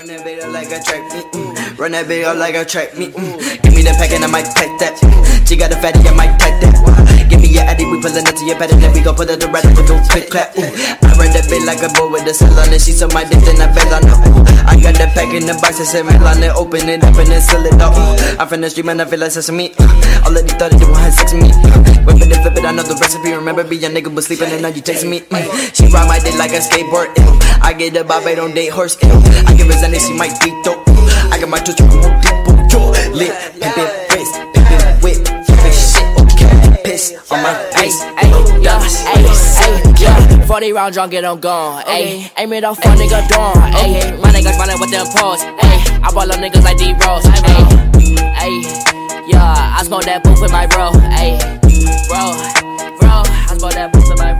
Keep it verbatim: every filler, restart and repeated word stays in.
Run that bitch up like a track meet. Mm. Run that bitch up like a track meet. Mm. Give me the pack and I might pack that. She got a fatty, I might pack that. Give me your addy, we pullin' up to your bed and then we gon' put it to red and go click clap. Ooh. I run that bitch like a boy with a cell on it. She so my dick, then I fell on her. Ooh. I got the pack in the box and said on it, open it up and then seal it up. Ooh. I'm from the street, man, I feel like sesame. Uh. All of these thought they want have sex with me. Uh. Whip it and flip it, I know the recipe. Remember be a nigga was sleeping and now you texting me. Uh. She ride my dick like a skateboard. Uh. I get the bob, I don't date horse. Uh. I give her Zanny, she might beat though. I got my touch on deep, lit, pimpin' face, pimpin' whip, pimpin' shit, okay, piss on my face, ayy, yeah, ayy, yeah, forty round drunk and I'm gone, ayy, aim it off a nigga dawn, ayy, my niggas running with them paws, ayy, I ball up niggas like D-Rose, ayy, ayy, yeah, I smoke that booth with my bro, ayy, bro, bro, I smoke that booth with my